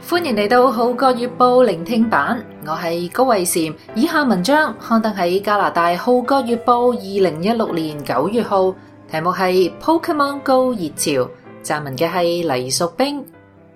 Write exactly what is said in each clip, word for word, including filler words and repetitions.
歡迎嚟到《號角月報》聆聽版，我係高慧嬋。以下文章刊登喺加拿大《號角月報》二零一六年九月號，題目係 Pokemon Go 熱潮，撰文嘅係黎淑冰。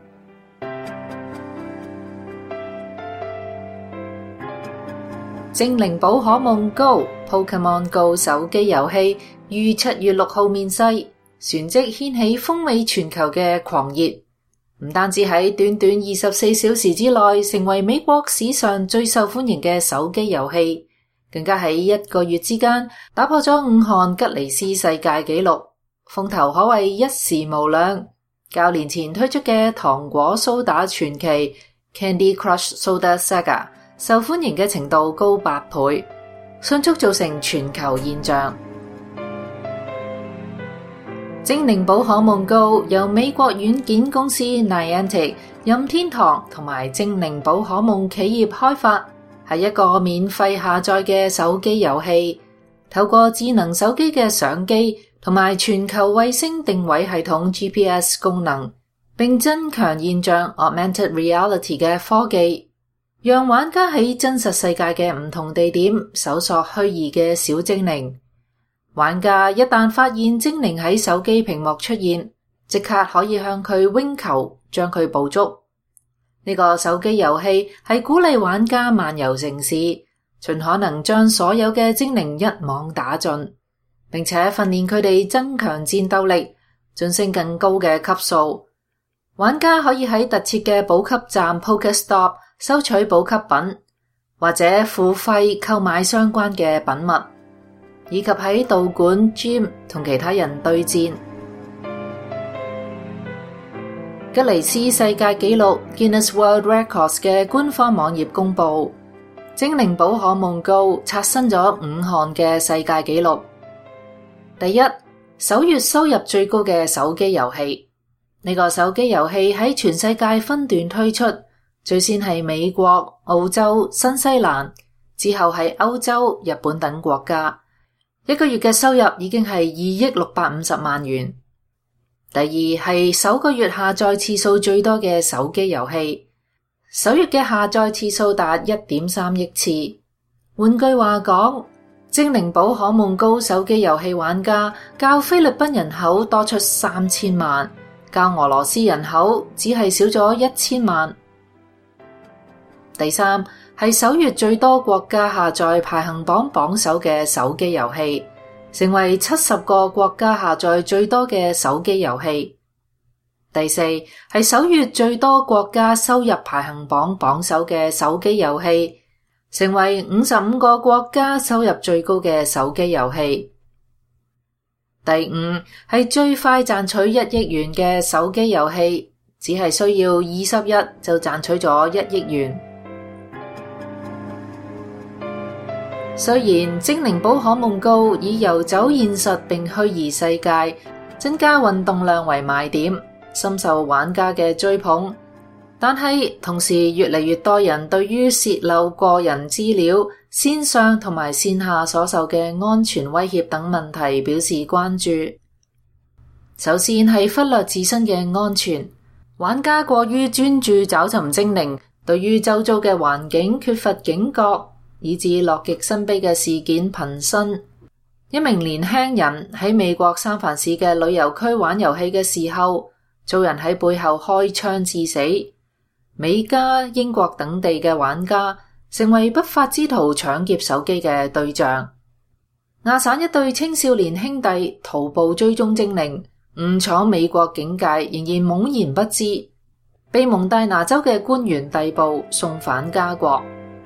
精靈寶可夢 Go Pokemon Go 手機遊戲於七月六號面世，旋即掀起風靡全球嘅狂熱。唔單止喺短短二十四小時之內成為美國史上最受歡迎嘅手機遊戲，更加喺一個月之間打破咗五項吉尼斯世界紀錄，風頭可謂一時無兩。較年前推出嘅糖果蘇打傳奇 Candy Crush Soda Saga 受歡迎嘅程度高八倍，迅速造成全球現象。精靈寶可夢 Go 由美國軟件公司 Niantic、任天堂同埋精靈寶可夢企業開發，係一個免費下載嘅手機遊戲，透過智能手機嘅相機同埋全球衛星定位系統 G P S 功能，並增強現象 Augmented Reality 嘅科技，讓玩家喺真實世界嘅唔同地點搜索虛擬嘅小精靈。玩家一旦發現精靈喺手機屏幕出現，即刻可以向佢扔球，將佢捕捉。呢個手機遊戲係鼓勵玩家漫遊城市，盡可能將所有嘅精靈一網打盡，並且訓練佢哋增強戰鬥力，晉升更高嘅級數。玩家可以喺特設嘅補給站 Pokestop 收取補給品，或者付費購買相關嘅品物，以及喺道館 Gym 同其他人對戰。吉尼斯世界紀錄 Guinness World Records 嘅官方網頁公布，精靈寶可夢 Go 刷新咗五項嘅世界紀錄。第一，首月收入最高嘅手機遊戲。呢個手機遊戲喺全世界分段推出，最先係美國、澳洲、新西蘭，之後係歐洲、日本等國家。一個月嘅收入已經係二億六百五十萬元。第二係首個月下載次數最多嘅手機遊戲，首月嘅下載次數達一點三億次。換句話講，精靈寶可夢 Go 手機遊戲玩家較菲律賓人口多出三千萬，較俄羅斯人口只係少咗一千萬。第三係首月最多國家下載排行榜榜首嘅手機遊戲，成為七十個國家下載最多嘅手機遊戲。第四係首月最多國家收入排行榜榜首嘅手機遊戲，成為五十五個國家收入最高嘅手機遊戲。第五係最快賺取一億元嘅手機遊戲，只係需要二十日就賺取咗一億元。雖然精靈寶可夢 Go 以遊走現實並虛擬世界，增加運動量為賣點，深受玩家嘅追捧，但係同時越嚟越多人對於洩漏個人資料、線上同埋線下所受嘅安全威脅等問題表示關注。首先係忽略自身嘅安全，玩家過於專注找尋精靈，對於周遭嘅環境缺乏警覺，以致樂極生悲嘅事件頻生。一名年輕人喺美國三藩市嘅旅遊區玩遊戲嘅時候，遭人喺背後開槍致死。美加、英國等地嘅玩家成為不法之徒搶劫手機嘅對象。亞省一對青少年兄弟徒步追蹤精靈，誤闖美國境界，仍然懵然不知，被蒙大拿州嘅官員逮捕，送返家國。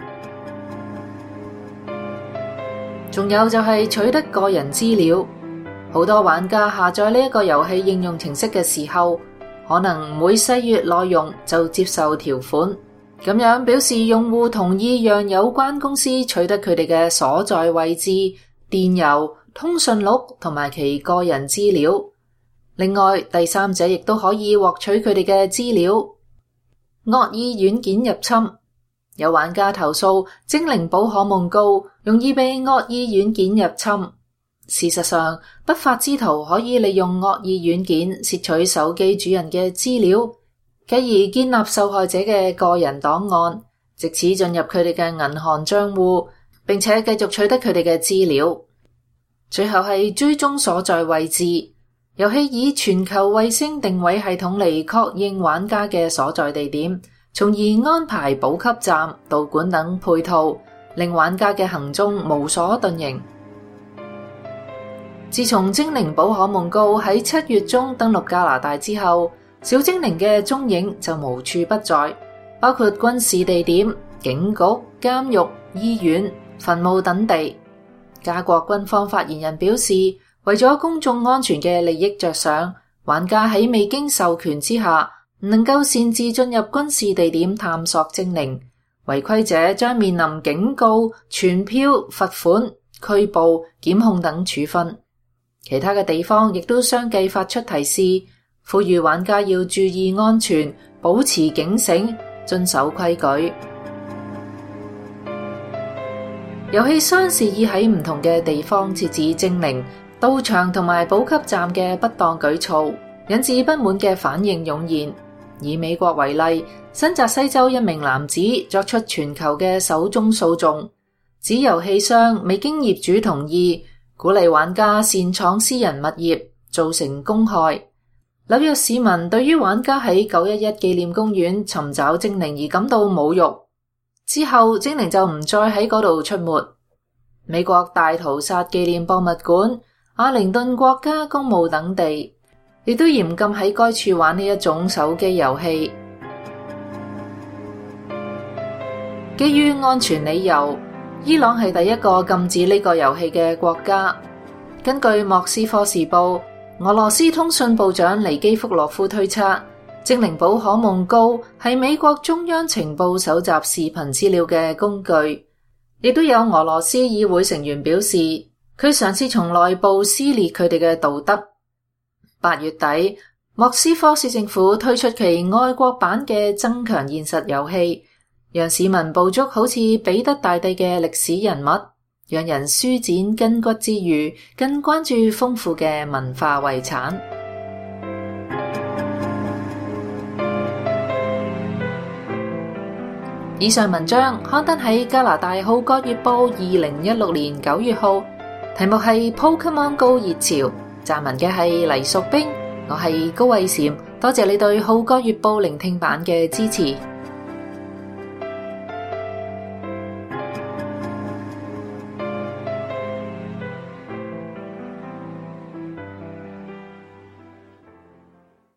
仲有就係取得個人資料，好多玩家下載呢一個遊戲應用程式嘅時候，可能唔會細閱內容就接受條款，咁樣表示用戶同意讓有關公司取得佢哋嘅所在位置、電郵、通訊錄同埋其個人資料。另外，第三者亦都可以獲取佢哋嘅資料。惡意軟件入侵，有玩家投訴精靈寶可夢 Go 容易被惡意軟件入侵。事實上，不法之徒可以利用惡意軟件竊取手機主人嘅資料， 繼而建立受害者嘅個人檔案，藉此進入佢哋嘅銀行賬戶，並且繼續取得佢哋嘅資料。最後係追蹤所在位置，遊戲以全球衛星定位系統嚟確認玩家嘅所在地點，從而安排補給站、道館等配套，令玩家嘅行蹤無所遁形。自從《精靈寶可夢高》喺七月中登陸加拿大之後，小精靈嘅蹤影就無處不在，包括軍事地點、警局、監獄、醫院、墳墓等地。加國軍方發言人表示，為咗公眾安全嘅利益着想，玩家喺未經授權之下，唔能夠擅自進入軍事地點探索精靈，違規者將面臨警告、傳票、罰款、拘捕、檢控等處分。其他嘅地方亦都相繼發出提示，呼籲玩家要注意安全，保持警醒，遵守規矩。遊戲商示意喺唔同嘅地方設置精靈、道場同埋補給站嘅不當舉措，引致不滿嘅反應湧現。以美國為例，新澤西州一名男子作出全球嘅首宗訴訟，指遊戲商未經業主同意，鼓勵玩家擅闖私人物業，造成公害。紐約市民對於玩家喺九一一紀念公園尋找精靈而感到侮辱，之後精靈就唔再喺嗰度出沒。美國大屠殺紀念博物館、阿靈頓國家公墓等地亦都嚴禁喺該處玩呢一種手機遊戲。基於安全理由，伊朗係第一個禁止呢個遊戲嘅國家。根據莫斯科時報，俄羅斯通訊部長尼基福羅夫推測，《精靈寶可夢高》係美國中央情報搜集視頻資料嘅工具。亦都有俄羅斯議會成員表示，佢嘗試從內部撕裂佢哋嘅道德。八月底，莫斯科市政府推出其愛國版嘅增強現實遊戲，讓市民捕捉好似彼得大帝嘅歷史人物，讓人舒展筋骨之餘，更關注豐富嘅文化遺產。以上文章刊登喺加拿大《號角月報》二零一六年九月號，題目係 Pokemon Go 熱潮，撰文嘅係黎淑冰，我係高慧嬋，多謝你對《號角月報》聆聽版嘅支持。